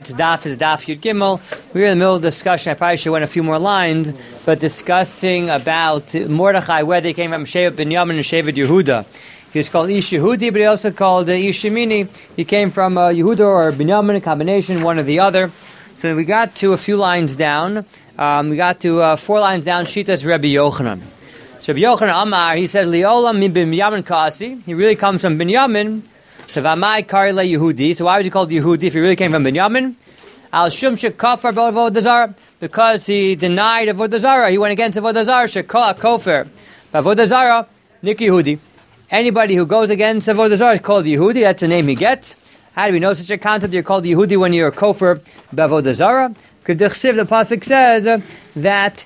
tonight's daf is Daf Yud Gimel. We're in the middle of discussion. I probably should have went a few more lines, but discussing about Mordechai, where they came from, Shevet Binyamin and Shevet Yehuda. He was called Ish Yehudi, but he also called Ish Yemini. He came from Yehuda or Binyamin, a combination, one or the other. So we got to a few lines down. We got to 4 lines down. Shitas Rabbi Yochanan. So Rabbi Yochanan Amar, he said, Liolam mi Binyamin Kasi. He really comes from Binyamin. So Vamai Karila Yehudi. So why was he called Yehudi if he really came from Binyamin? Al Shum Shekafar Avodah Zarah, because he denied Avodah Zarah. He went against Avodah Zarah. Shekol Kofer. Avodah Zarah, Nik Yehudi. Anybody who goes against Avodah Zarah is called Yehudi. That's the name he gets. How do we know such a concept? You're called Yehudi when you're a Kofer B'Avodah Zarah. Because the pasuk says that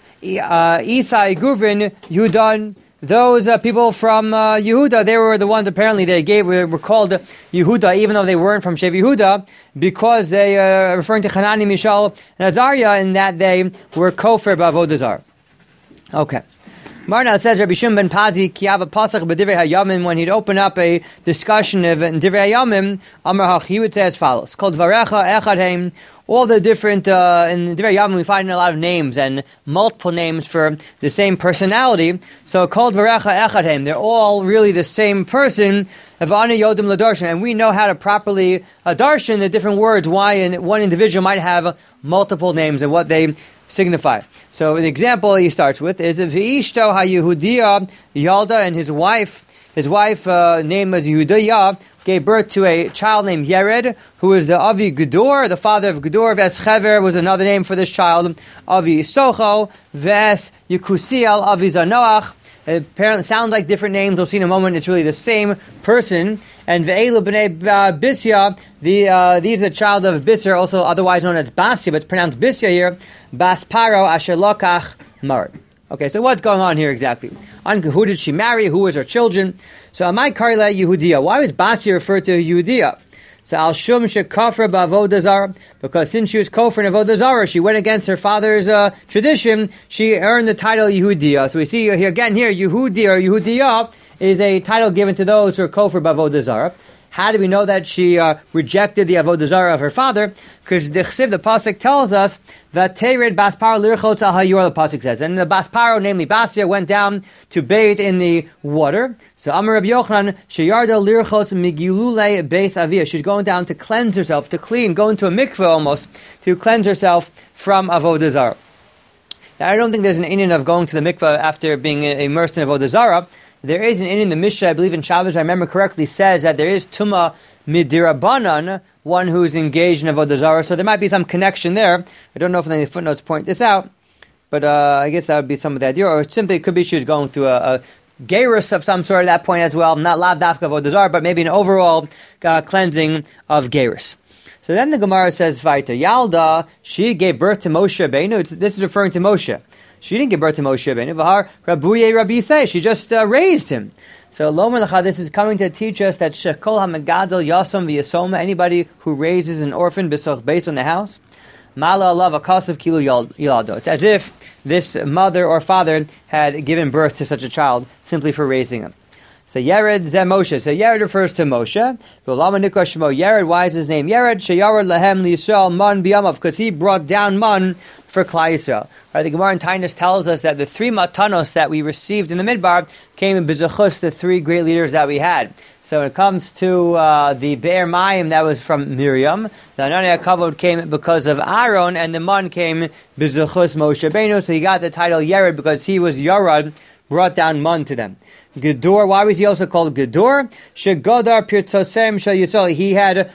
Isai Guvin Yudan. Those people from Yehuda, they were the ones apparently were called Yehuda, even though they weren't from Shev Yehuda, because they referring to Hanani, Mishael, and Azariah, in that they were Kofer B'Avodah Zarah. Okay. Marna says Rabbi Shimon ben Pazi Kiava Pasach b'Divrei Hayamim, when he'd open up a discussion of Divrei Hayamim, Amar he would say as follows: called Varecha Echadheim. All the different in Divrei Hayamim we find a lot of names and multiple names for the same personality. So called Varecha Echadheim, they're all really the same person. Avani Yodim LaDarshan, and we know how to properly darshan the different words why one individual might have multiple names and what they signify. So the example he starts with is V'ishto HaYehudiya Yalda, and his wife name was Yehudiya, gave birth to a child named Yered, who is the Avi Gedor, the father of Gedor. Ves Chever was another name for this child. Avi Socho, Ves Yekusiel, Avi Zanoach. Apparently sound like different names. We'll see in a moment. It's really the same person. And Ve'elu b'nei Bisya, these are the child of Bisya, also otherwise known as Basya, but it's pronounced Bisya here. Bas Paro asher lokach mar. Okay, so what's going on here exactly? Who did she marry? Who was her children? So Amai Karla Yehudiya. Why was Basya referred to Yehudiya? So Al Shum Shekafra B'Avodah Zarah, because since she was Kofer in Avodah Zarah, she went against her father's tradition. She earned the title Yehudiya. So we see here again Yehudi or Yehudiya is a title given to those who are Kofer B'Avodah Zarah. How do we know that she rejected the Avodah Zarah of her father? Because the pasuk tells us that Tered Bas Paro Lirchotz Al Hayor, the pasuk says, and the Bas Paro, namely Basya, went down to bathe in the water. So Amar Rabbi Yochanan Sheyarda Lirchotz Migilule Beis Avia. She's going down to cleanse herself, to clean, go into a mikveh almost to cleanse herself from Avodah Zarah. Now, I don't think there's an inyan of going to the mikveh after being immersed in Avodah Zarah. There is an in the Mishnah, I believe in Shabbos, I remember correctly, says that there is Tumah Midirabanan, one who is engaged in Avodah Zarah, so there might be some connection there. I don't know if any footnotes point this out, but I guess that would be some of the idea, or simply it could be she was going through a gerus of some sort at that point as well, not lav dafka Avodah Zarah, but maybe an overall cleansing of gerus. So then the Gemara says, Vaita Yalda, she gave birth to Moshe Rabbeinu. This is referring to Moshe. She didn't give birth to Moshe Rabbeinu. V'har Rabuye Rabbi Yisai. She just raised him. So Lo Melacha, this is coming to teach us that Shekol HaMegadol Yasam V'Yasoma, anybody who raises an orphan b'soch beis in the house, Mala Allah V'Kasav Kilu Yaldo. It's as if this mother or father had given birth to such a child simply for raising him. So Yered Zeh Moshe. So Yered refers to Moshe. V'Lama Nikra Shemo Yered. Why is his name Yered? Sheyared Lahem L'Yisrael Man B'Yamav. Because he brought down man for Klal Yisrael. Right, the Gemara in Tainus tells us that the 3 matanos that we received in the Midbar came in B'Zechus, the 3 great leaders that we had. So when it comes to the Be'er Mayim, that was from Miriam. The Anani HaKavod came because of Aaron, and the Man came B'Zechus Moshe Rabbeinu. So he got the title Yered because he was Yarad, brought down Man to them. Gedor, why was he also called Gedor? Shegodar Pirtosem Shal Yisrael. He had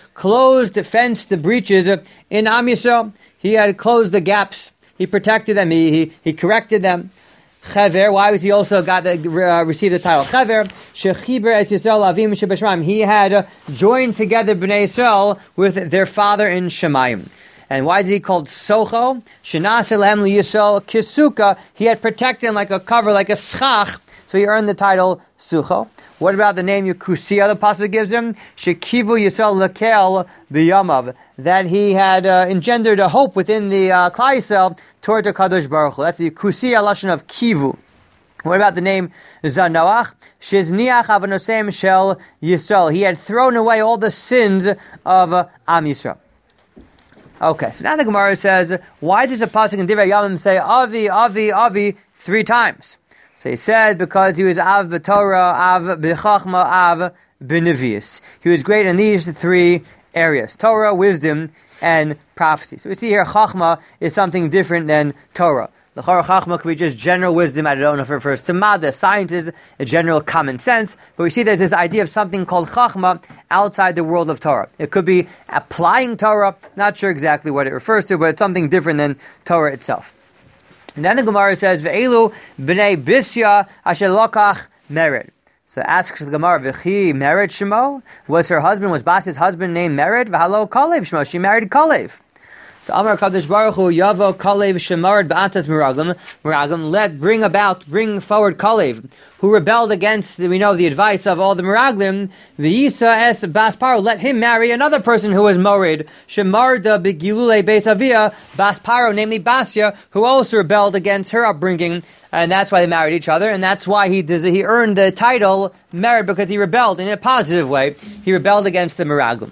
fenced the breaches in Am Yisrael. He had closed the gaps. He protected them. He corrected them. Chaver. Why was he also received the title Chaver? Shechiber es Yisrael avim shebashmaim. He had joined together Bnei Yisrael with their father in Shemayim. And why is he called Socho? Shenaseh lehem liyisrael kisuka. He had protected them like a cover, like a schach. So he earned the title Sucho. What about the name Yekusia the pasuk gives him? Shekivu Yisrael lekel b'yamav. That he had engendered a hope within the Klal Yisrael toward the Kadosh Baruch Hu. That's the Yekusia lashon of Kivu. What about the name Zanoach? Shizniach avanosem shel Yisrael. He had thrown away all the sins of Am Yisrael. Okay, so now the Gemara says, why does the pasuk in Divrei Yamim say Avi, Avi, Avi 3 times? So he said because he was Av b'Torah, Av b'Chachma, Av b'Nevius. He was great in these 3 areas: Torah, wisdom, and prophecy. So we see here Chachma is something different than Torah. The Chachma could be just general wisdom. I don't know if it refers to Mada, science is a general common sense. But we see there's this idea of something called Chachma outside the world of Torah. It could be applying Torah. Not sure exactly what it refers to, but it's something different than Torah itself. And then the Gemara says, Ve'elu b'nei Bisya asher lokach mered. So asks the Gemara, V'chi mered shemo? Was Basia's husband named Mered? V'halo Kalev shemo? She married Kalev. So Amar Kadosh Baruch Hu Yavo Kalev Shemared Ba'atas Meraglim. Bring forward Kalev, who rebelled against, we know, the advice of all the Meraglim. V'yisa es Bas Paro. Let him marry another person who was morid. Shemarda B'gilule Beis Avia Bas Paro, namely Basia, who also rebelled against her upbringing, and that's why they married each other, and that's why he earned the title Mered, because he rebelled in a positive way. He rebelled against the Meraglim.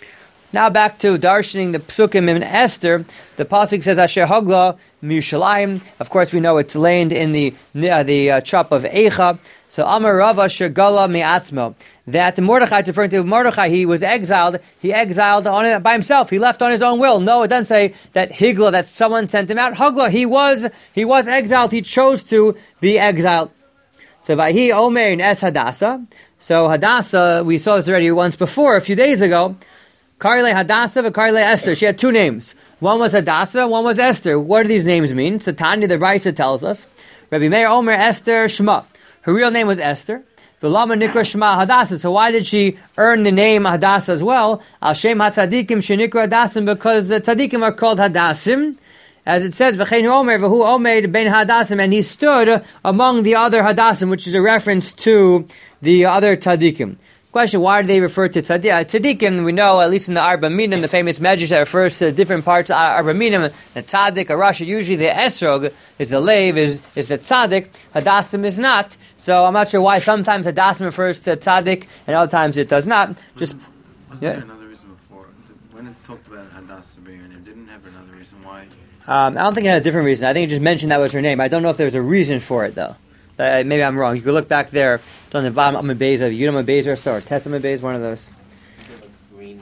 Now back to darshaning the psukim in Esther. The pasuk says Asher Hagla Mishalayim. Of course, we know it's laid in the chop of Eicha. So Amar Rava Shagala Mi'atzmo. That Mordechai, referring to Mordechai, he was exiled. He exiled by himself. He left on his own will. No, it doesn't say that Higla, that someone sent him out. Hagla, he was exiled. He chose to be exiled. So Vahi Omer in Es Hadassah. So Hadassah, we saw this already once before, a few days ago. Karle Hadassah and Karle Esther. She had 2 names. One was Hadassah, one was Esther. What do these names mean? Satani, the Raisa tells us. Rabbi Meir Omer Esther Shema. Her real name was Esther. V'lama Nikra Shema Hadassah. So why did she earn the name Hadassah as well? Al Shem HaTzadikim Shenikra Hadassim, because the Tzadikim are called Hadassim. As it says, V'chein Omer V'hu Omer Ben Hadassim, and he stood among the other Hadassim, which is a reference to the other Tzadikim. Question, why do they refer to tzaddikim? We know, at least in the Arba Minim, the famous medrash that refers to different parts of Arba Minim, the tzaddik, a rasha, usually the esrog is the lave, is the tzaddik, hadassim is not. So I'm not sure why sometimes hadassim refers to tzaddik and other times it does not. Was there another reason before? When it talked about Hadassah being her name, didn't have another reason why? I don't think it had a different reason. I think it just mentioned that was her name. I don't know if there was a reason for it though. Maybe I'm wrong. You can look back there. It's on the bottom of Amid of Yudam Beis or Test Amid Beis, one of those. Green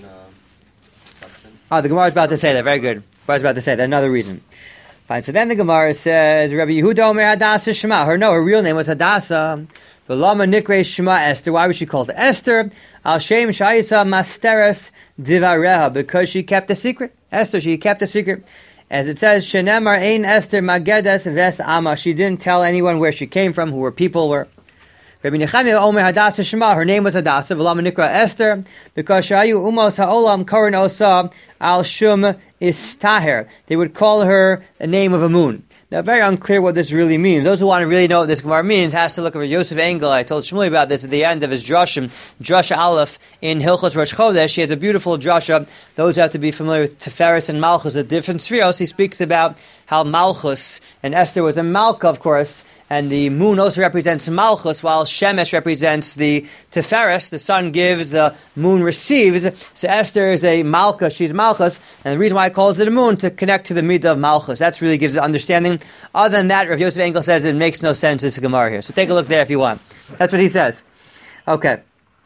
substance. The Gemara is about to say that. Very good. Gemara is about to say that. Another reason. Fine. So then the Gemara says, Rabbi Yehuda Omer Hadassah Shema. Her real name was Hadassah. V'lama Nikre Shema Esther. Why was she called Esther? Al Shem Shayisa Masteres Divareha. Because she kept a secret. Esther, she kept a secret. As it says, Shenemar Ein Esther Magedes Ves Ama. She didn't tell anyone where she came from, who her people were. Rabbi Nechemia Omer Hadassah Shema. Her name was Hadassah. V'lama Nikra Esther. Because Shayu Umos Ha'olam Karan Osa Al Shum Istaher. They would call her a name of a moon. Now, very unclear what this really means. Those who want to really know what this Gemara means has to look at Yosef Engel. I told Shmuley about this at the end of his Drashim, Drasha Aleph in Hilchos Rosh Chodesh. He has a beautiful Drasha. Those who have to be familiar with Tiferes and Malchus, the different spheres. He speaks about how Malchus and Esther was a Malka, of course, and the moon also represents Malchus, while Shemesh represents the Tiferes. The sun gives, the moon receives. So Esther is a Malka, she's Malchus, and the reason why I calls it a moon, to connect to the midah of Malchus. That really gives it understanding. Other than that, Rav Yosef Engel says it makes no sense, this Gemara here. So take a look there if you want. That's what he says. Okay.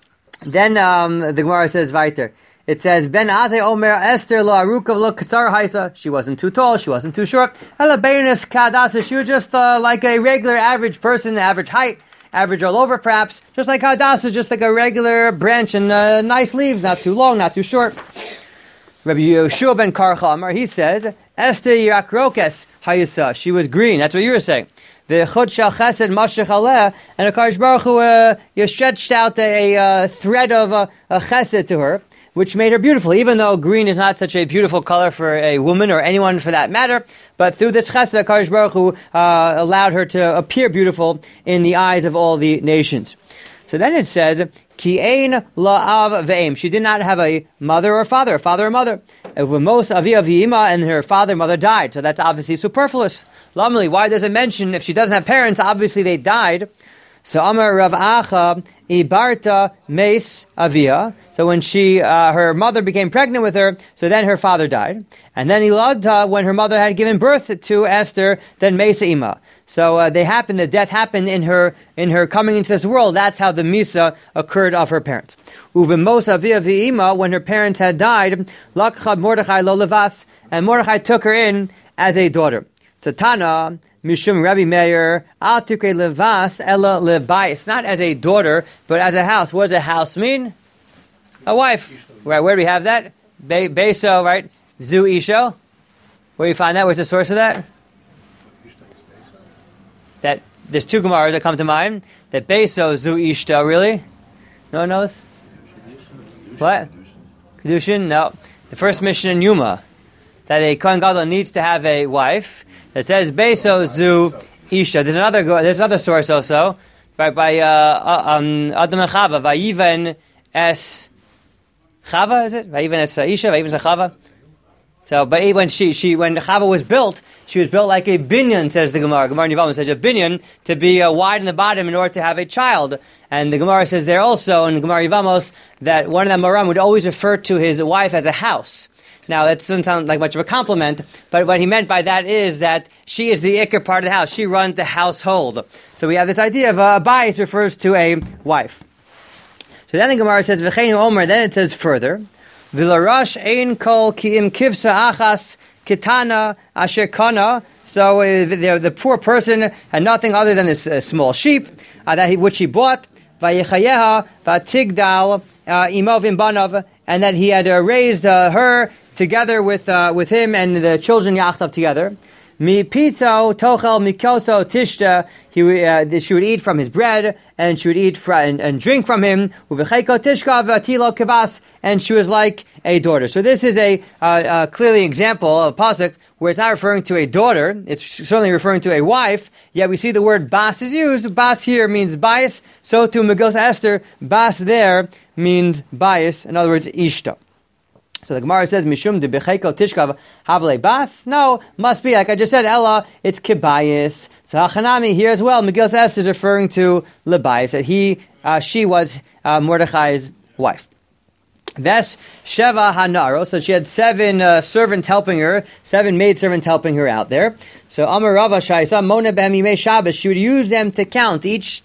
Then the Gemara says weiter. It says, Ben Azay Omer Esther lo arukav lo katzar haisa. She wasn't too tall, she wasn't too short. Ela beinus kadasa. She was just like a regular average person, average height, average all over perhaps. Just like Hadassah, just like a regular branch and nice leaves, not too long, not too short. Rabbi Yehoshua ben Karcha Amar, he says, Esther Yirakrokes Hayisa. She was green, that's what you were saying. V'chod shel chesed mashech aleh, and HaKadosh Baruch Hu stretched out a thread of a chesed to her, which made her beautiful, even though green is not such a beautiful color for a woman or anyone for that matter. But through this chesed, HaKadosh Baruch Hu allowed her to appear beautiful in the eyes of all the nations. So then it says, Ki ein la'av ve'em. She did not have a mother or father or mother. Most avi avima, and her father and mother died. So that's obviously superfluous. Lamali, why does it mention if she doesn't have parents? Obviously they died. So Amar Rav Acha Ibarta Meis Avia. So when her mother became pregnant with her, so then her father died. And then Iladta, when her mother had given birth to Esther, then Meisa Ima. So the death happened in her coming into this world. That's how the Misa occurred of her parents. Uvemos Avia V'ima, when her parents had died, Lakchad Mordechai Lo Levas, and Mordechai took her in as a daughter. Tatana, Mishum Rabbi Meir, Al Tukei Levas Ella Levais, not as a daughter, but as a house. What does a house mean? A wife. Right, where do we have that? Beso, right? Zu Isho. Where do you find that? Where's the source of that? That there's two Gemaras that come to mind. That Beso Zu Ishta, really? No one knows? What? Kedushin? No. The first mission in Yuma. That a Kohen Gadol needs to have a wife. That says Beso Zu Isha. There's another source also. Right, by Adam and Chava. Vayiven es Chava, is it? Vayiven es Isha, Vayiven es Chava. So, but when when Chava was built, she was built like a binyan, says the Gemara. Gemara Nivalman says a binyan to be wide in the bottom in order to have a child. And the Gemara says there also in the Gemara Yivamos that one of the Moram would always refer to his wife as a house. Now, that doesn't sound like much of a compliment, but what he meant by that is that she is the ikar part of the house. She runs the household. So we have this idea of a bayis refers to a wife. So then the Gemara says, V'cheinu Omer, then it says further, V'larash ein kol ki'im kivsa achas kitana asher kana. So the poor person had nothing other than this small sheep which he bought. Vayechayeha v'tigdal imov imbanav, and that he had raised her together with him and the children yachtav together. Mi pizzo tochel mikoso tishta. She would eat from his bread, and she would eat and drink from him. Uvecheko tishka v'atilo kivas, and she was like a daughter. So this is a clearly example of a pasuk where it's not referring to a daughter; it's certainly referring to a wife. Yet we see the word bas is used. Bas here means bias. So to Megillah Esther, bas there means bias. In other words, ishta. So the Gemara says, Mishum de becheko tishkav havle bas? No, must be, like I just said, Ella, it's kibayis. So Hachanami here as well, Megillah Esther is referring to lebayis, that she was Mordechai's wife. Ves Sheva Hanaro, so she had 7 servants helping her, 7 maidservants helping her out there. So Amar Rava Shaisa Mona B'Hamimei Shabbos, she would use them to count each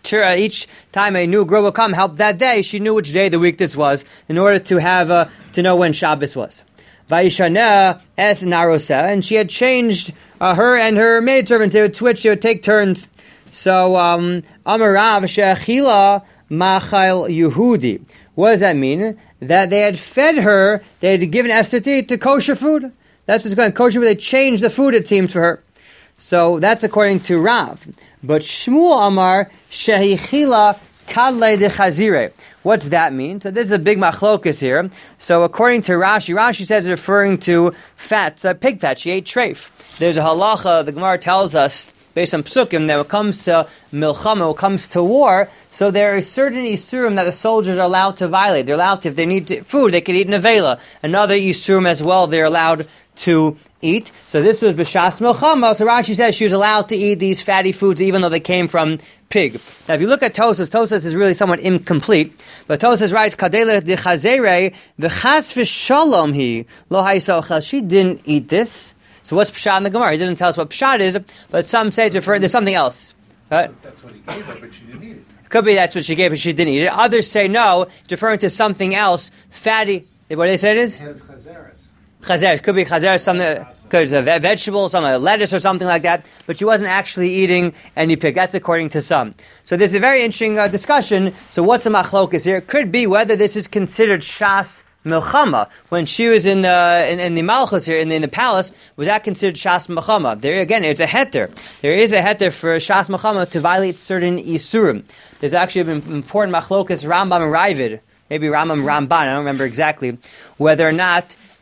time a new girl would come help that day. She knew which day of the week this was in order to have to know when Shabbos was. Vayishana Es Narosa, and she had changed her and her maidservants. They would switch. They would take turns. So Amar Rav She'achila Machal Yehudi. What does that mean? That they had fed her, they had given Esther to eat to kosher food. That's what's going on. Kosher food, they changed the food, it seems, for her. So that's according to Rav. But Shmuel Amar, Shehichila Kadle de Chazire. What's that mean? So this is a big machlokus here. So according to Rashi says it's referring to fat, pig fat. She ate treif. There's a halacha, the Gemara tells us, based on psukim, that when it comes to milchama, when it comes to war, so there are certain isurim that the soldiers are allowed to violate. They're allowed to, if they need food, they can eat nevela. Another isurim as well, they're allowed to eat. So this was b'shas milchama. So Rashi says she was allowed to eat these fatty foods even though they came from pig. Now if you look at Tosas is really somewhat incomplete. But Tosas writes, Kadele de chazere v'chas v'shalom hi lo haisochel. She didn't eat this. So what's pshat in the Gemara? He doesn't tell us what pshat is, but some say it's referring to something else. Right? That's what he gave her, but she didn't eat it. Could be that's what she gave, but she didn't eat it. Others say no, it's referring to something else, fatty. What do they say it is? Chazeres. Could be chazeres, something, could be a vegetable, something like lettuce or something like that, but she wasn't actually eating any pig. That's according to some. So there's a very interesting discussion. So what's the machlokas here? It could be whether this is considered shas milchama. When she was in the malchus here, in the palace, was that considered shas milchama? There again, it's a heter. There is a heter for shas milchama to violate certain isurim. There's actually an important machlokas, Rambam and Ravid, maybe Rambam Ramban, I don't remember exactly, whether or not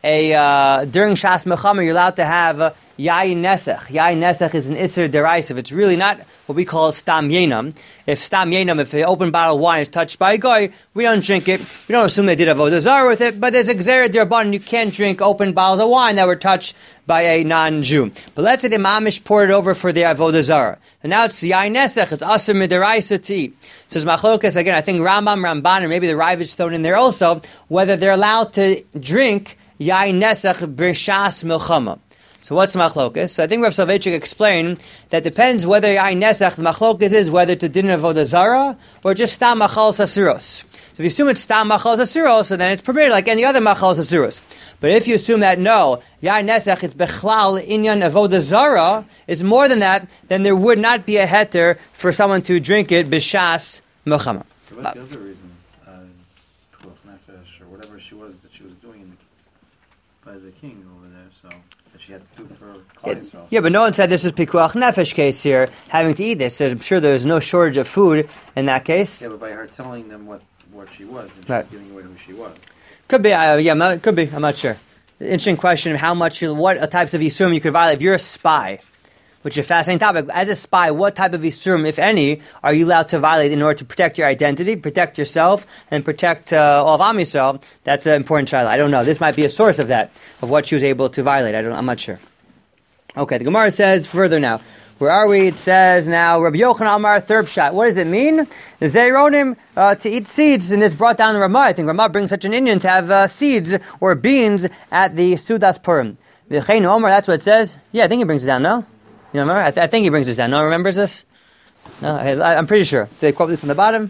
during Shas Mechama, you're allowed to have Yayin Nesach. Yayin Nesach is an Isser Derisiv. It's really not what we call Stam Yenam. If an open bottle of wine is touched by a guy, we don't drink it. We don't assume they did Avodah Zarah with it, but there's a Gzera D'Rabbanan. You can't drink open bottles of wine that were touched by a non-Jew. But let's say the Mamish poured it over for the Avodah Zarah. And now it's Yayin Nesach. It's Asr Midaraisa to eat. So it's Machlokas, again, I think Rambam, Ramban, and maybe the Rivage thrown in there also, whether they're allowed to drink Yayin Nesach B'Shas Milchama. So what's the machlokas? So I think Rav Soloveitchik explained that depends whether Yayin Nesach, the machlokas is whether to din avodah zara or just stam machal sasiros. So if you assume it's stam machal sasiros, so then it's permitted like any other machal sasiros. But if you assume that no, Yayin Nesach is bechlal inyan avodah zara, is more than that, then there would not be a heter for someone to drink it b'shas milchama. So what's the other reasons? Pikuach nefesh or whatever she was that she was doing by the king over there, so that she had to do for Klal Yisrael. Yeah, but no one said this is Pikuach Nefesh case here, having to eat this. So I'm sure there's no shortage of food in that case. Yeah, but by her telling them what she was, and she Right. was giving away who she was. Could be, could be, I'm not sure. Interesting question of what types of Yisurim you could violate. If you're a spy, which is a fascinating topic, as a spy, what type of Yisurim, if any, are you allowed to violate in order to protect your identity, protect yourself, and protect all of Am Yisrael? That's an important child. I don't know. This might be a source of that, of what she was able to violate. I'm not sure. Okay, the Gemara says further now. Where are we? It says now, Rabbi Yochanan Amar, third shot. What does it mean? Zeironim, to eat seeds, and this brought down Ramah. I think Ramah brings such an Indian to have seeds or beans at the Sudas Purim. V'chein Omer, that's what it says. Yeah, I think he brings it down, no? You remember? I think he brings this down. No one remembers this? No, I'm pretty sure. Did they quote this from the bottom?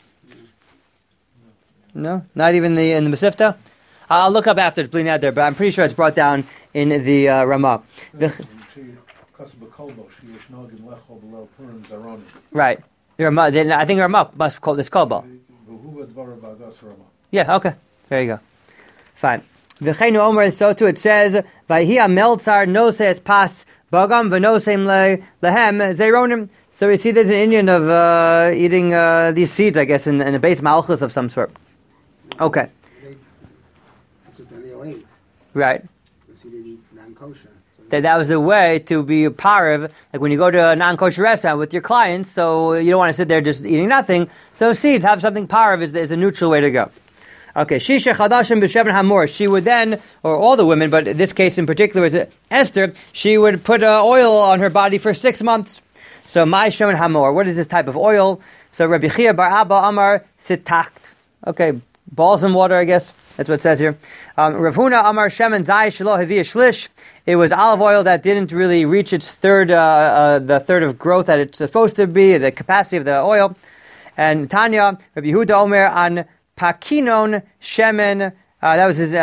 No? Not even in the Mesivta? I'll look up after it's bleeding out there, but I'm pretty sure it's brought down in the Ramah. Right. I think Ramah must quote this Kolbo. Yeah, okay. There you go. Fine. V'cheinu Omer, so too it says, Vayhi Meltzar noses pas Bagam v'nosem lehem zeironim. So we see there's an Indian of eating these seeds, I guess, in a base malchus of some sort. Okay. That's what Daniel ate. Right. Because he didn't eat non-kosher. That was the way to be a parav, like when you go to a non-kosher restaurant with your clients, so you don't want to sit there just eating nothing. So seeds, have something parav is a neutral way to go. Okay, Shisha Chadashim B'Sheben Hamor. She would then, or all the women, but in this case in particular was Esther, she would put oil on her body for 6 months. So, Mai Shemen Hamor. What is this type of oil? So, Rabbi Chia Bar Abba Amar Sitakt. Okay, balsam water, I guess. That's what it says here. Rav Huna Amar Shemen Zai Shelo Havia Shlish. It was olive oil that didn't really reach its the third of growth that it's supposed to be, the capacity of the oil. And Tanya, Rabbi Yehuda Omer on Pakinon shemen, that was his,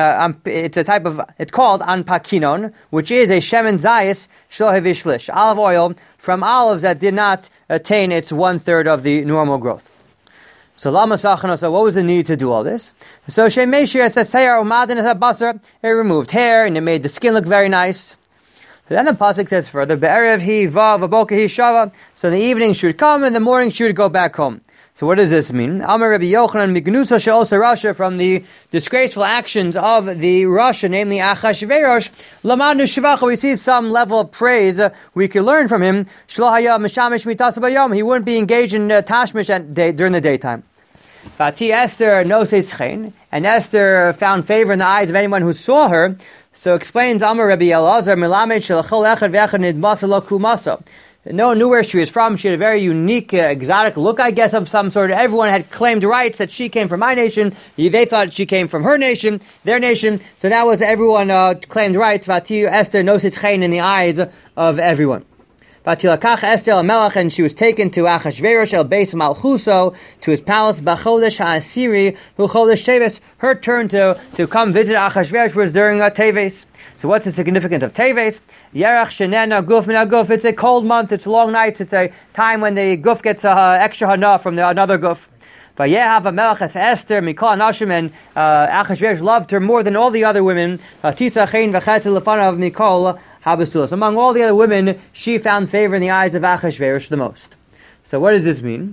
it's called anpakinon, which is a shemen zayis shlo hevishlish, olive oil from olives that did not attain its 1/3 of the normal growth. So lama sachano, so what was the need to do all this? So shemeshir says sayar umadin as a basar, it removed hair and it made the skin look very nice. So then the pasuk says further, be'erev hi va v'boker hi shava, so the evening she would come and the morning she would go back home. So what does this mean? Amar Rabbi Yochanan Mignusa She'osa Rasha, from the disgraceful actions of the Rasha, namely Achashverosh, Lamanu Shvacha, we see some level of praise we can learn from him. Shlo haya mishamish mitas bayom, he wouldn't be engaged in tashmish during the daytime. Vati Esther noses chen, and Esther found favor in the eyes of anyone who saw her. So explains Amar Rabbi Elazar Milamed Shelachol Echad Ve'echad Nidmasa Lo Kumasa. No one knew where she was from. She had a very unique, exotic look, I guess, of some sort. Everyone had claimed rights that she came from my nation. They thought she came from her nation, their nation. So that was everyone claimed rights. Vati Esther nosis chen in the eyes of everyone. Vatilakach Esther el Melech, and she was taken to Achashverosh el Beis Malchuso, to his palace. Bachodesh HaAsiri hu Chodesh Teves. Her turn to come visit Achashverosh was during Teves. So what's the significance of Teves? Yerach Shenena Guf Min Guf. It's a cold month. It's long nights. It's a time when the Guf gets extra hana from another Guf. Vayehav Melech Esther Mikol Nashim, and Achashverosh loved her more than all the other women. Tisa Chein V'Chetzel Lefanav Mikol Habasulas. Among all the other women, she found favor in the eyes of Achashverosh the most. So what does this mean?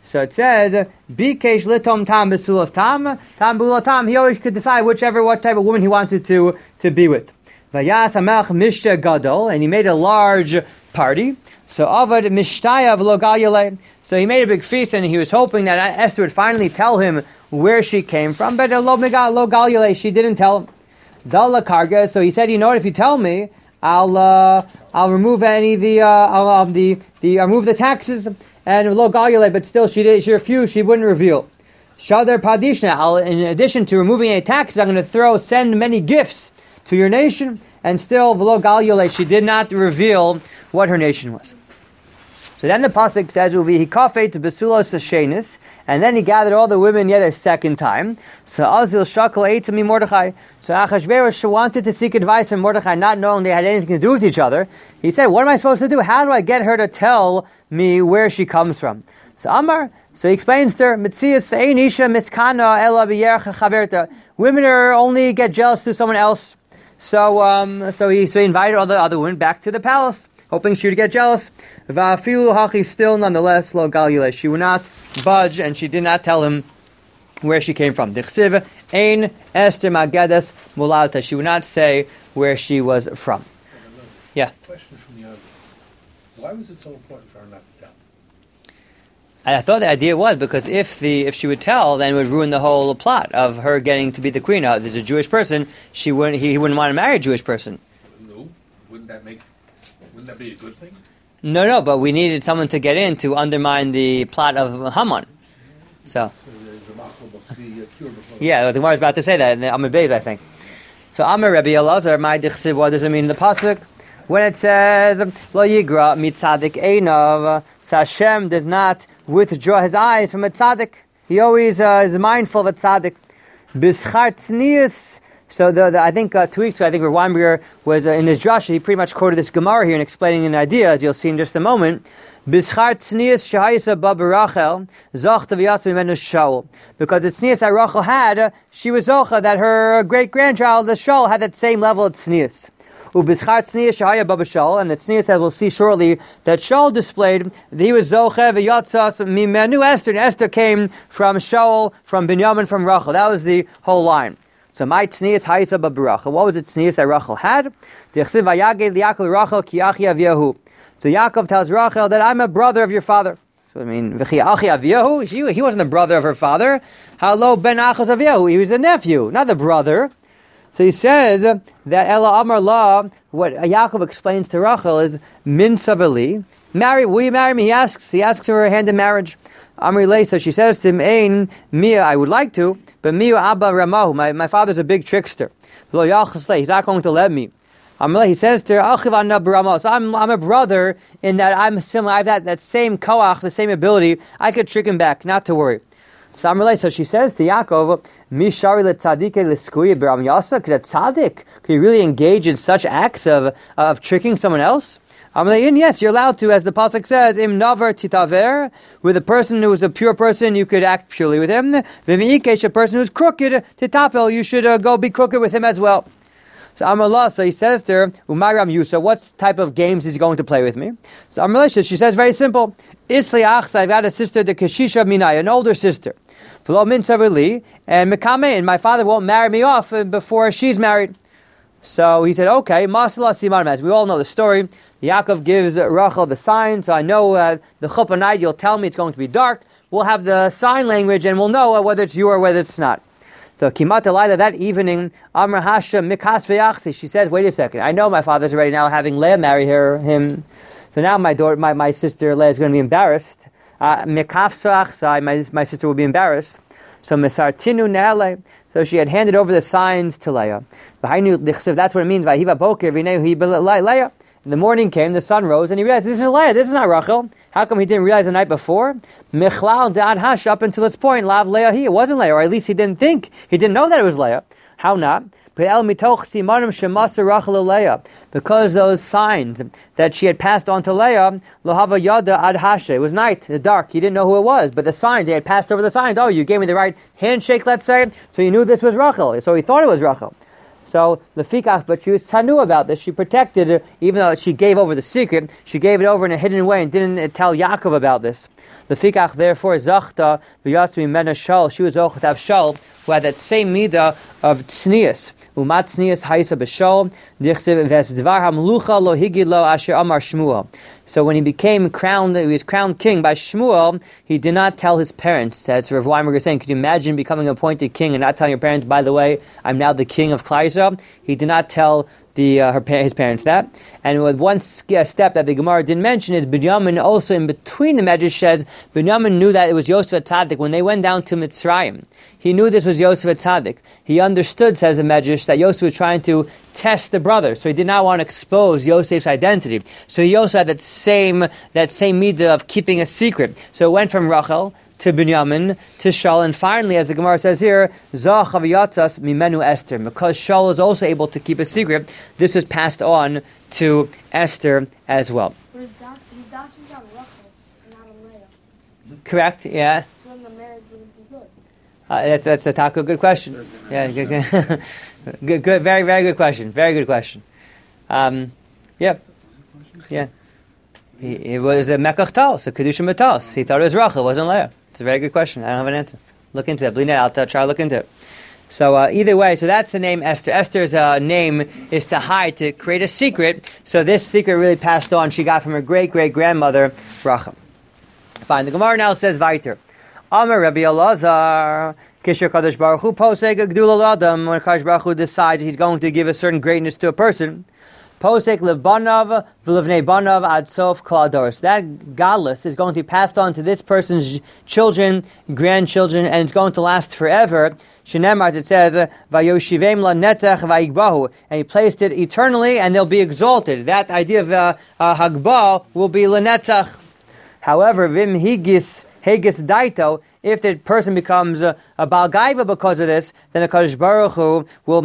So it says, Bikesh litom tam besulos tam besulos tam. He always could decide what type of woman he wanted to be with. Vayas hamelech mishta gadol, and he made a large party. So avad mishtaya v'lo gal yalei. So he made a big feast, and he was hoping that Esther would finally tell him where she came from. But lo gal yalei, she didn't tell him. Dalla karga. So he said, you know what? If you tell me, I'll remove any of I'll remove the taxes. And lo gal yalei, but still she refused. She wouldn't reveal. Shadar padishna. In addition to removing any taxes, I'm going to send many gifts to your nation. And still, v'lo gal yalei, she did not reveal what her nation was. So then the pasuk says, "Uvi hikafet besulos hashenis," and then he gathered all the women yet a second time. So Azil shakol eitzim Mordechai. So Achashverosh wanted to seek advice from Mordechai, not knowing they had anything to do with each other. He said, "What am I supposed to do? How do I get her to tell me where she comes from?" So Amar. So he explains to her, "Mitzias ein isha miskana ela b'yercha chaverta." Women only get jealous to someone else. So he invited all the other women back to the palace, hoping she would get jealous. Va'afilu hachi, still nonetheless lo gal yalei. She would not budge, and she did not tell him where she came from. Dichsiv ein Esther magedes mulalta. She would not say where she was from. Yeah. Question from the audience. Why was it so important for her not to tell? I thought the idea was because if she would tell, then it would ruin the whole plot of her getting to be the queen. Now, there's a Jewish person, he wouldn't want to marry a Jewish person. No, wouldn't that be a good thing? No, but we needed someone to get in to undermine the plot of Haman. So yeah, the Gemara is about to say that in the Amud Beis, I think. So Amar Rabbi Elazar, my dichsiv, what does it mean in the pasuk? When it says Lo yigra mitzadik einav, so Hashem does not withdraw his eyes from a tzaddik. He always is mindful of a tzaddik. B'schar tznius. So I think 2 weeks ago, I think Rav Weinberger was in his drasha. He pretty much quoted this Gemara here and explaining an idea, as you'll see in just a moment. B'schar tznius shehayisa ba Rachel zochta v'yasa mimenu Shaul. Because the tznius that Rachel had, she was zocha that her great grandchild, the Shaul, had that same level of tznius. U'b'schar tznius shehaya ba Shaul, and the tznius that we'll see shortly that Shaul displayed, he was zocha v'yatzas mimenu Esther, and Esther came from Shaul, from Binyamin, from Rachel. That was the whole line. So my tznius hayisa ba Rachel. What was the tznius that Rachel had? Dichsiv vayaged liYaakov Rachel ki achi aviyahu. So Yaakov tells Rachel that I'm a brother of your father. So I mean, v'chi achi aviyahu. He wasn't the brother of her father. Halo ben achos aviyahu. He was a nephew, not the brother. So he says that Ela Amar La, what Yaakov explains to Rachel is min savali. Will you marry me? He asks her hand in marriage. Amri Le, so she says to him, Ein Mia, I would like to, but Mia Abba Ramahu, my father's a big trickster. Lo Yachas Le, he's not going to let me. Amri Le, he says to her, Achiv Anna B'Ramahu, so I'm a brother in that I'm similar, I have that same koach, the same ability, I could trick him back, not to worry. So Amri Le, so she says to Yaakov, Mishari le tzadike leskuya b'ram yasa, could a tzaddik, could he really engage in such acts of tricking someone else? And yes, you're allowed to, as the pasuk says, im navar titaver, with a person who is a pure person, you could act purely with him. V'miikesh, a person who's crooked, titapel, you should go be crooked with him as well. So Amallah, so he says to her, Umayram Yusa, what type of games is he going to play with me? So Amallah, she says very simple, Isli achsa, I've got a sister, the Keshisha Minai, an older sister. V'lo min tzavili, and Mekame, and my father won't marry me off before she's married. So he said, okay, Masala Siman, as we all know the story, Yaakov gives Rachel the sign, so I know the chuppah night you'll tell me it's going to be dark. We'll have the sign language and we'll know whether it's you or whether it's not. So Kimat Elayla, that evening, Amr Hasha Mikas V'Yachsi, she says, wait a second, I know my father's already now having Leah marry him. So now my sister Leah is going to be embarrassed. Mikas V'Yachsi, my sister will be embarrassed. So Mesartinu Ne'ale, so she had handed over the signs to Leah. That's what it means. Vahiva Boker V'Nehu Leah. The morning came, the sun rose, and he realized, this is Leah, this is not Rachel. How come he didn't realize the night before? Michlal Da'ad Hash, up until this point, Lav Leah, it wasn't Leah, or at least he didn't know that it was Leah. How not? Because those signs that she had passed on to Leah, Lohava Yada Ad Hashe, it was night, the dark, he didn't know who it was, but the signs, they had passed over the signs, oh, you gave me the right handshake, let's say, so you knew this was Rachel, so he thought it was Rachel. So the fikach, but she was tzanu about this. She protected her, even though she gave over the secret. She gave it over in a hidden way and didn't tell Yaakov about this. Lefikach, therefore, Zachta v'yatzu mimena Shaul. She was also to have Shaul, who had that same midah of tznius. Umat tznius haisa b'Shaul. Dichsev v'esdvar hamlucha lo higid lo asher amar Shmuel. So when he became crowned, he was crowned king by Shmuel, he did not tell his parents. That's Rav Weinberger saying, could you imagine becoming appointed king and not telling your parents, by the way, I'm now the king of Klal Yisrael? He did not tell his parents that. And with one step that the Gemara didn't mention is Binyamin also in between the Medrash says Binyamin knew that it was Yosef HaTzadik when they went down to Mitzrayim. He knew this was Yosef HaTzadik. He understood, says the Medrash, that Yosef was trying to test the brother, so he did not want to expose Yosef's identity. So he also had that same midah of keeping a secret. So it went from Rachel to Binyamin, to Shaul, and finally, as the Gemara says here, Zah Chaviyatzas Mimenu Esther. Because Shaul is also able to keep a secret, this is passed on to Esther as well. But his doctrines on Rachel, not on Leah. Correct, yeah. So then the marriage wouldn't be good. That's a Taco. Good question. Yeah, good, very, very good question. Very good question. Yeah. It was a Mekach Talos, a Kedushim Talos. He thought it was Rachel, it wasn't Leah. It's a very good question. I don't have an answer. Look into it. I'll try to look into it. So either way, so that's the name Esther. Esther's name is to hide, to create a secret. So this secret really passed on. She got from her great-great-grandmother, Rachel. Fine. The Gemara now says, Vayter. Amar Rabbi Elazar, Kisher Kadosh Baruch Hu, Posek Gdula L'Adam. When Kadosh Baruch Hu decides he's going to give a certain greatness to a person, Posek Levanav V'Levnei Banav Ad Sof Kol Hadoros. That godless is going to be passed on to this person's children, grandchildren, and it's going to last forever. Shenemar, it says, Vayoshivem LaNetech Vayigbahu, and he placed it eternally, and they'll be exalted. That idea of Hagbah will be LaNetech. However, Vim Higis Daito, if the person becomes a Baal Gaiva because of this, then a Kadosh Baruch Hu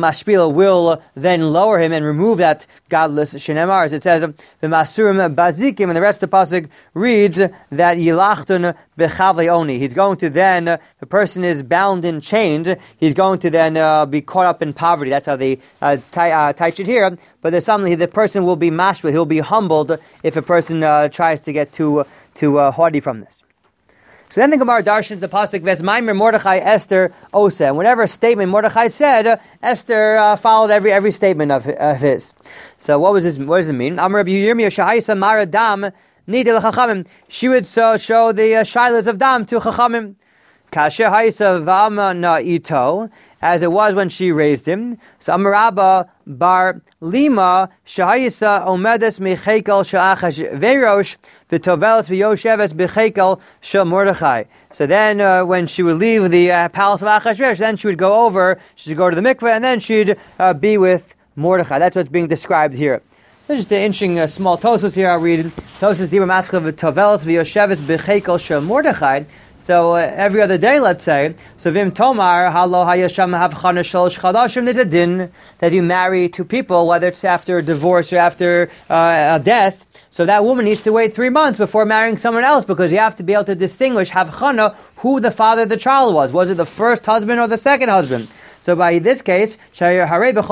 will then lower him and remove that godless Shenemar. As it says, V'masurim Bazikim, and the rest of the pasuk reads that Yilachtun Bechavle Oni. He's going to then, the person is bound in chains, he's going to then be caught up in poverty. That's how they teach it here. But there's something, the person will be mashpil, he'll be humbled if a person tries to get too haughty from this. So then the Gemara darshans the pasuk Vesmaimer Mordechai Esther Osa. And whatever statement Mordechai said, Esther followed every statement of his. So what does it mean? Amar Rabbi Yirmiyah Shahayisa Mara Dam Nidil Chachamim. She would show the shilas of Dam to Chachamim. Kasher Hayisa Vama Na Ito, as it was when she raised him. So Amarabba Bar Lima Shahayisa Omedes Mechekel Sha'achash Verosh V'Toveles V'Yosheves Bechekel Shel Mordechai. So then when she would leave the palace of Achashverosh, then she would go to the mikveh, and then she'd be with Mordechai. That's what's being described here. There's just an interesting small Tosos here. I'll read Tosos Dibra Maskal V'Toveles V'Yosheves Bechekel Shel Mordechai. So every other day, let's say, so Vim Tomar, Halo Hayasham Havchana Shalosh Chadashim, there's a din that you marry two people, whether it's after a divorce or after a death. So that woman needs to wait 3 months before marrying someone else, because you have to be able to distinguish Havchana, who the father of the child was. Was it the first husband or the second husband? So by this case, there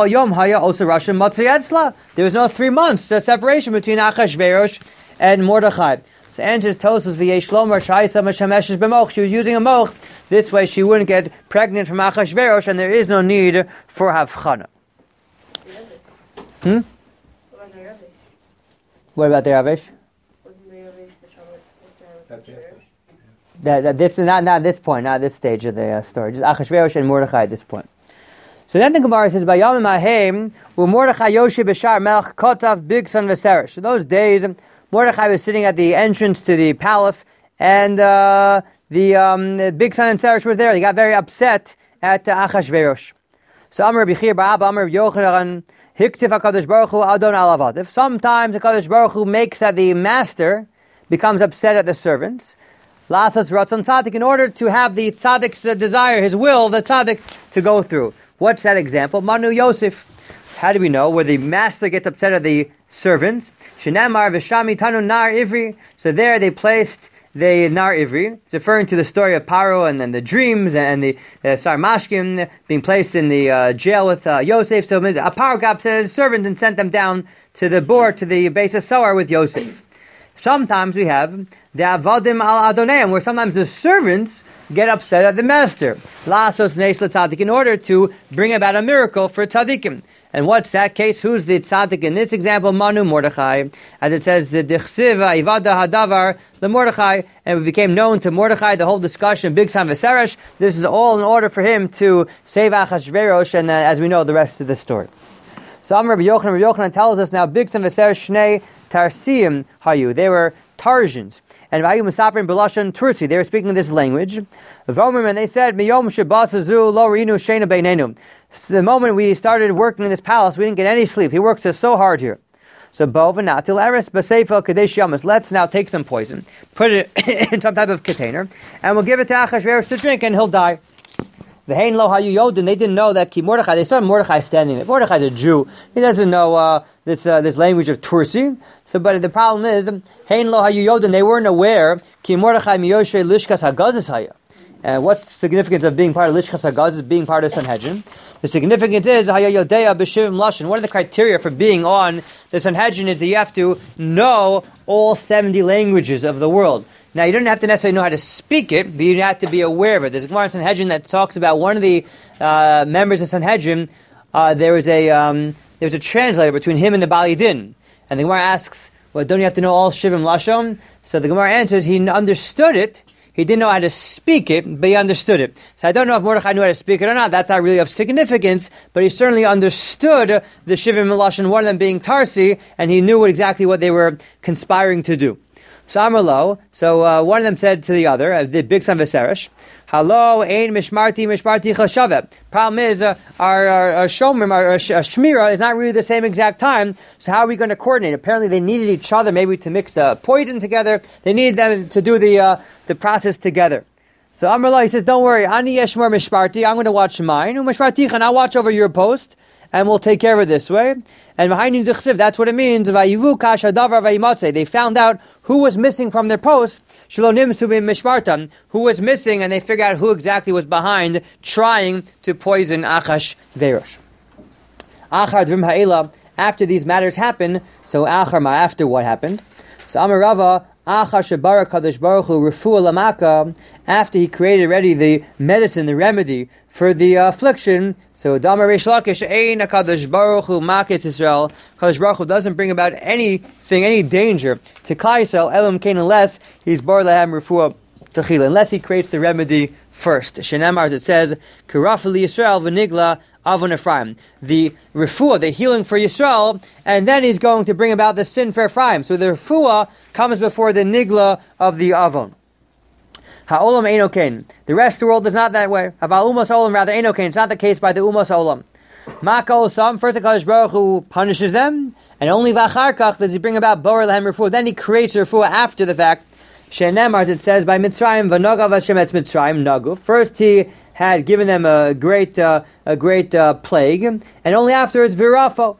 was no 3 months separation between Achashverosh and Mordechai. So answers Tosas v'yesh lomar shayisa meshameshes b'moch. She was using a moch. This way she wouldn't get pregnant from Achashverosh, and there is no need for havchana. What about the Yavish? Wasn't the Yavish the Shabbat? Not this point, not this stage of the story. Just Achashverosh and Mordechai at this point. So then the Gemara says, "Bayamim ahem u'Mordechai Yosheb b'shar melech kotav bigson v'seresh." So those days, Mordechai was sitting at the entrance to the palace, and the big son and Seresh were there. They got very upset at Achashverosh. So Amar B'chir Ba'aba Amar Yochanan Hiktif HaKadosh Baruch Hu Adon Alavad. If sometimes HaKadosh Baruch Hu makes that the master becomes upset at the servants, Lasas Ratzon Tzadik, in order to have the Tzadik's desire, his will, the Tzadik, to go through. What's that example? Manu Yosef. How do we know? Where the master gets upset at the servants. Shenamar v'shami tanu nar ivri. So there they placed the nar ivri. It's referring to the story of Paro and then the dreams and the Sarmashkim being placed in the jail with Yosef. So Paro got upset at his servants and sent them down to the base of Soar with Yosef. Sometimes we have the avodim al adoneim, where sometimes the servants get upset at the master. Lasos neis l'tzadik, in order to bring about a miracle for tzaddikim. And what's that case? Who's the tzaddik in this example? Manu Mordechai. As it says, Dichsiv ivada hadavar the Mordechai, and it became known to Mordechai, the whole discussion, Big Sam V'Seresh. This is all in order for him to save Achashverosh, and as we know, the rest of the story. So Rabbi Yochanan tells us now, Big Sam V'Seresh Shnei Tarsiim Hayu. They were Tarsians. And Vayu Musafrim Belashon Tursi. They were speaking this language. And they said, Miyom Shabbasazu Lo Rinu Shena Beinenu. So the moment we started working in this palace, we didn't get any sleep. He worked us so hard here. So Bovanatil Eres Baseifa Kadesh Yamas. Let's now take some poison, put it in some type of container, and we'll give it to Achashverosh to drink, and he'll die. The Hein Lo Hayu Yodin, they didn't know that Ki Mordechai. They saw Mordechai standing there. Mordechai's a Jew. He doesn't know this language of Tursi. So, but the problem is, Hein Lo Hayu Yodin, they weren't aware Ki Mordechai Miyoshe Lishkas Hagazis Haya. What's the significance of being part of Lishkas Hagazis, being part of Sanhedrin? The significance is Haya Yodeya B'Shivim Lashon. One of the criteria for being on the Sanhedrin is that you have to know all 70 languages of the world. Now, you don't have to necessarily know how to speak it, but you have to be aware of it. There's a Gemara in Sanhedrin that talks about one of the members of Sanhedrin. There was a translator between him and the Bali Din, and the Gemara asks, "Well, don't you have to know all Shivim Lashon?" So the Gemara answers, he understood it. He didn't know how to speak it, but he understood it. So I don't know if Mordechai knew how to speak it or not. That's not really of significance, but he certainly understood the Shivim Lashon, one of them being Tarsi, and he knew exactly what they were conspiring to do. So Amarlo, one of them said to the other, the Big Sam V'Seresh, Hello, Ein Mishmarti Chashavet. Problem is, our Shomrim, our Shmira is not really the same exact time, so how are we going to coordinate? Apparently they needed each other maybe to mix the poison together. They needed them to do the process together. So Amarlo, he says, don't worry, Ani Yeshmar Mishmarti, I'm going to watch mine, Mishmarticha, and I'll watch over your post, and we'll take care of it this way. And that's what it means. They found out who was missing from their post, who was missing, and they figured out who exactly was behind trying to poison Achashverosh. After these matters happened, after what happened? So Amarava, after he created already the medicine, the remedy for the affliction, so Damar Reish Lakish, Ein HaKadosh Baruch Hu Makis Yisrael. Kadosh Baruch Hu doesn't bring about anything, any danger to Klal Yisrael, Elam Kain, unless he's Bar Lahem Refuah Techila, unless he creates the remedy first. Shenemar, as it says, Kirafa li Yisrael v'nigla avon Ephraim. The refuah, the healing for Yisrael, and then he's going to bring about the sin for Ephraim. So the refuah comes before the nigla of the avon. Ha'olam eino kain. The rest of the world is not that way. Haval umas olam, rather eino kain. It's not the case by the umas olam. Maka osam, first the HaKadosh Baruch Hu punishes them, and only v'achar kach does he bring about Bor Lahem refuah. Then he creates refuah after the fact. Shenemar, as it says by Mitzrayim, v'nogav Hashem etz Mitzrayim nagu. First he had given them a great plague, and only afterwards virafo.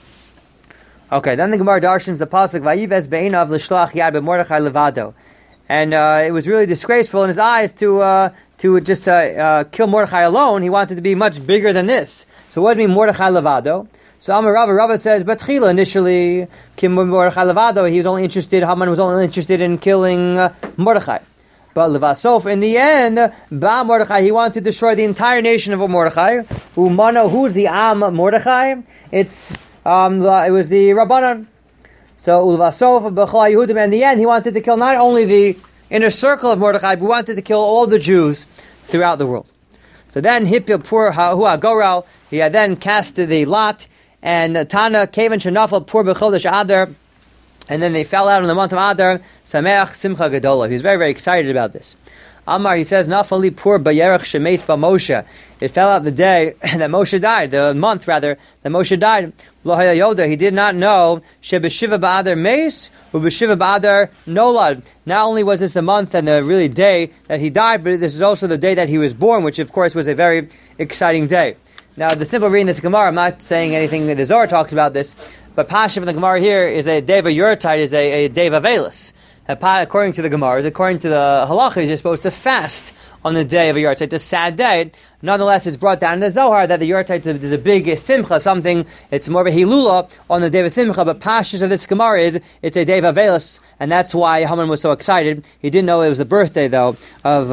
Okay, then the Gemara darshans the pasuk vayives be'inav l'shlach yad b'Mordechai levado. And it was really disgraceful in his eyes to just kill Mordechai alone. He wanted to be much bigger than this. So what does it mean Mordechai levado? So Amar Rava says, but Chila initially, Kim Mordechai levado, Haman was only interested in killing Mordechai. But Levasof, in the end, Ba Mordechai, he wanted to destroy the entire nation of Mordechai. Who's the Am Mordechai? It was the Rabbanan. So Ulvasov B'chol Yehudim, in the end, he wanted to kill not only the inner circle of Mordechai, but he wanted to kill all the Jews throughout the world. So then Hipil Pur Hua Goral, he had then cast the lot, and Tana Kavan Shanafal Pur B'chodesh Adar, and then they fell out in the month of Adar. Sameach Simcha Gedola. He was very, very excited about this. Amar, he says, Nafali Pur Bayerach Shemeis B'Moshe. It fell out the day that Moshe died, the month rather, that Moshe died. Lo Haya Yoda, he did not know, Shebeshiva Ba'adar Meis, Ubeshiva Ba'adar Nolad. Not only was this the month and the really day that he died, but this is also the day that he was born, which of course was a very exciting day. Now, the simple reading this Gemara, I'm not saying anything that the Zohar talks about this, but Pasha from the Gemara here is a Deva Yuratite, is a Deva Velis. According to the Gemaras, according to the halachas, you're supposed to fast on the day of a yahrzeit. It's a sad day. Nonetheless, it's brought down in the Zohar that the yahrzeit is a big simcha, something, it's more of a hilula on the day of simcha, but pashas of this Gemara is, it's a day of Avelis, and that's why Haman was so excited. He didn't know it was the birthday, though, of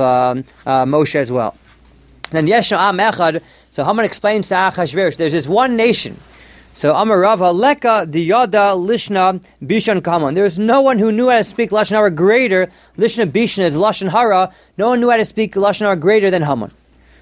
Moshe as well. Then Yeshna Am Echad, so Haman explains to Achashverosh, there's this one nation. So Amar Rava Leka Diyada Lishna Bishan Kaman. There was no one who knew how to speak Lashon Hara greater. Lishna Bishan is Lashon Hara. No one knew how to speak Lashon Hara greater than Haman.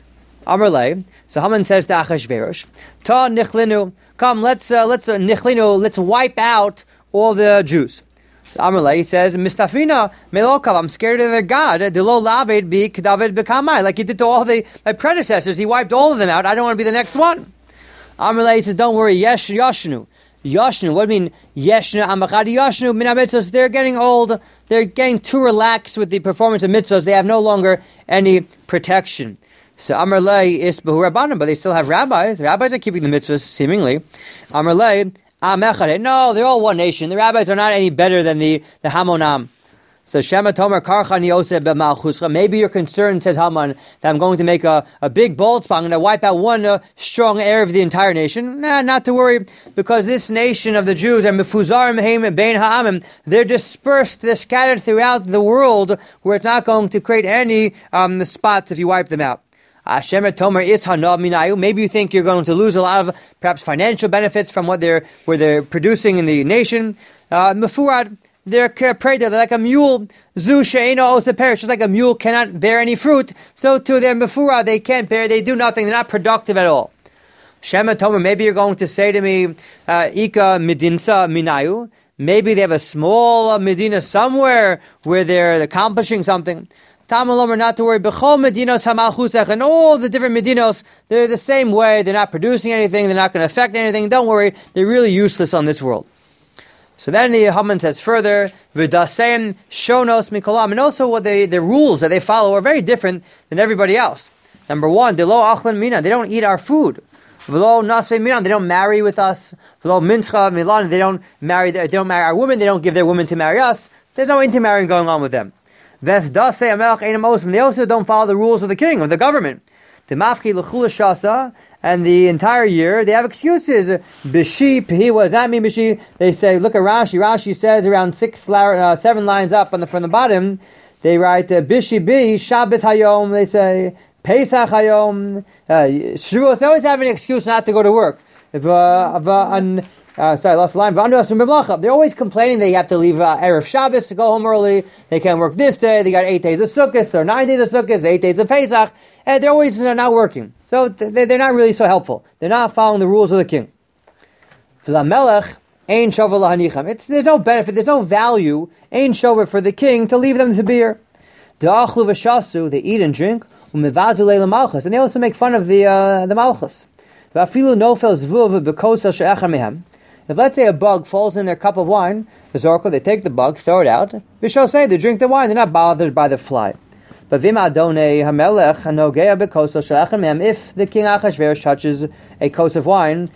Amar Lei. So Haman says to Achashverosh, Ta Nichlinu. Come, let's Nichlinu. Let's wipe out all the Jews. So Amar Lei, he says, Mistafina Melokav. I'm scared of their God. Dilo Lavid Bi David Bekamai. Like he did to all my predecessors. He wiped all of them out. I don't want to be the next one. Amalei says, don't worry, Yashnu. Yashnu, what do you mean, Yashnu, Amachadi Yashnu, Mina Mitzvahs? They're getting old, they're getting too relaxed with the performance of mitzvahs, they have no longer any protection. So Amalei is Behu Rabbanim, but they still have rabbis. The rabbis are keeping the mitzvahs, seemingly. Amalei, Amechade, no, they're all one nation. The rabbis are not any better than the Hamonam. So Shema Tomer Karchani Yosef B'Malchuscha. Maybe you're concerned, says Haman, that I'm going to make a big bold spot. I'm going to wipe out one strong heir of the entire nation. Nah, not to worry, because this nation of the Jews are Mefuzar Mehem Bein Ha'amim. They're dispersed, they're scattered throughout the world, where it's not going to create any spots if you wipe them out. Shema Tomer is Hanav Minayu. Maybe you think you're going to lose a lot of perhaps financial benefits from what they're producing in the nation. Mefurad. They're prayed, they're like a mule. Zu she'eno osa perish. Just like a mule cannot bear any fruit, so too they're mefura. They can't bear. They do nothing. They're not productive at all. Shema Tomer. Maybe you're going to say to me, Ika midinsa minayu. Maybe they have a small medina somewhere where they're accomplishing something. Tamalomer, not to worry. Bechol medinos hamalchusach, and all the different medinos, they're the same way. They're not producing anything. They're not going to affect anything. Don't worry. They're really useless on this world. So then the Haman says further, V'daseim shonos mikolam, and also what the rules that they follow are very different than everybody else. Number one, delo achlan mina, they don't eat our food. V'lo nasve minan, they don't marry with us. V'lo mincha milan, they don't marry our women, they don't give their women to marry us. There's no intermarrying going on with them. Ves dasei amelch einam osm, they also don't follow the rules of the king, of the government. Demafki l'chula shasa, and the entire year they have excuses. Bishi, he was that mean Bishi? They say, look at Rashi. Rashi says around 7 lines up from the bottom. They write Bishi bi Shabbos Hayom. They say Pesach Hayom. Shavuos. They always have an excuse not to go to work. Sorry, lost the line. They're always complaining they have to leave Erev Shabbos to go home early. They can't work this day. They got 8 days of Sukkot or 9 days of Sukkot, 8 days of Pesach, and they're always not working. So they're not really so helpful. They're not following the rules of the king. There's no benefit, there's no value, ain't shover for the king to leave them to be here. They eat and drink, and they also make fun of the malchus. If let's say a bug falls in their cup of wine, the zorko, they take the bug, throw it out. Say they drink the wine, they're not bothered by the fly. But if the king Achashverosh touches a kos of wine,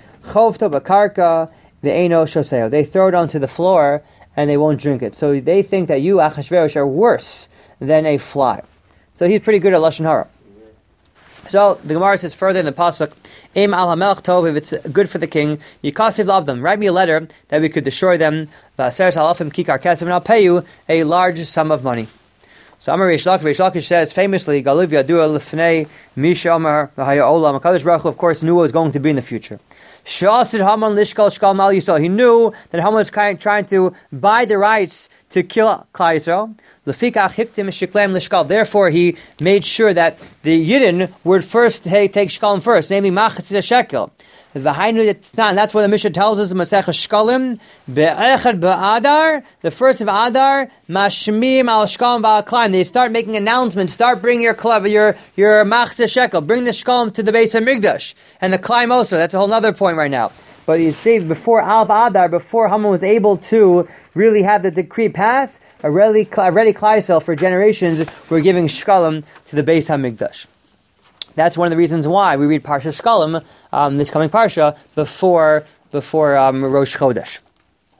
they throw it onto the floor and they won't drink it. So they think that you, Achashverosh, are worse than a fly. So he's pretty good at Lashon Hara. So the Gemara says further in the pasuk, Im al hamelech tov, if it's good for the king, Yikasiv love them. Write me a letter that we could destroy them. V'aseres halafim kikar kesef, and I'll pay you a large sum of money. So Amar Reish Lakish says famously, Galuv Yadua Lefnei Misha Amar V'Haya Olam. HaKadosh Baruch Hu, of course, knew what was going to be in the future. Sha'asid Haman Lishkal Shkal Mal Yisrael. He knew that Haman was trying to buy the rights to kill Klal Yisrael. Therefore, he made sure that the Yidden would first take Shkalim first, namely Machas Shekel. And that's what the Mishnah tells us in Masechah Shkalim. Be'echad ba'adar, the first of Adar, Mashmim al Shkalim ba'aklayim. They start making announcements. Start bringing your Machas Shekel. Bring the Shkalim to the base of Migdash and the Klaim also. That's a whole other point right now. But you see, before Alf Adar, before Haman was able to really have the decree pass, already Klal Yisrael for generations were giving Shkalim to the Beis HaMikdash. That's one of the reasons why we read Parsha Shkalim, this coming Parsha, before Rosh Chodesh.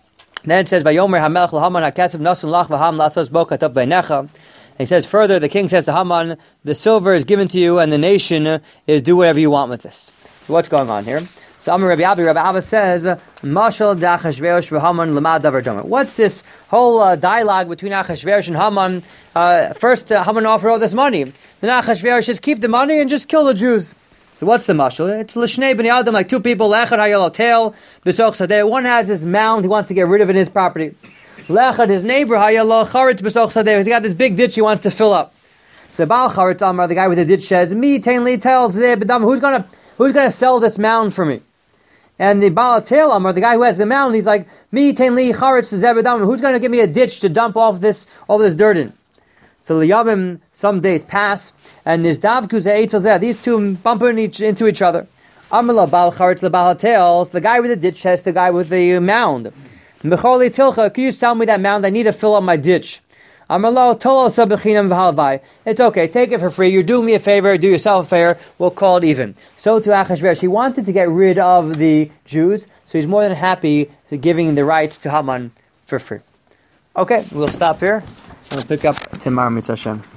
Then it says, "Vayomer Hamelech LaHaman HaKesef Nasun Lach V'Ham Latzos Bo Katav Beinecha." He says further, the king says to Haman, "The silver is given to you, and the nation is do whatever you want with this." So what's going on here? So Amar Rabbi Abba says, "Mashal d'Achashverosh v'Haman l'mad davar doma." What's this whole dialogue between Achashverosh and Haman? First, Haman offered all this money. Then Achashverosh says, "Keep the money and just kill the Jews." So what's the mashal? It's l'shnei b'nei adam, like two people. Lechad hayalo tail b'soch sadeh. One has this mound he wants to get rid of in his property. Lechad, his neighbor, hayalo charetz b'soch sadeh. He's got this big ditch he wants to fill up. So Baal charetz Amar, the guy with the ditch, says, "Mi tainli tells who's gonna sell this mound for me?" And the Baal Tail Amar, the guy who has the mound, he's like, "Mi tainli charetz zebedam. Who's gonna give me a ditch to dump all this dirt in?" So liyavim, some days pass, and these two bump into each other. Amala Baal charetz the Baal Tail, the guy with the ditch says to the guy with the mound, "Mecholi tilcha, can you sell me that mound? I need to fill up my ditch." Amalo tolo sabechinam v'halvai. It's okay, take it for free. You're doing me a favor, do yourself a favor. We'll call it even. So to Achashverosh, he wanted to get rid of the Jews, so he's more than happy to giving the rights to Haman for free. Okay, we'll stop here. We'll pick up tomorrow, Mitzvah Hashem.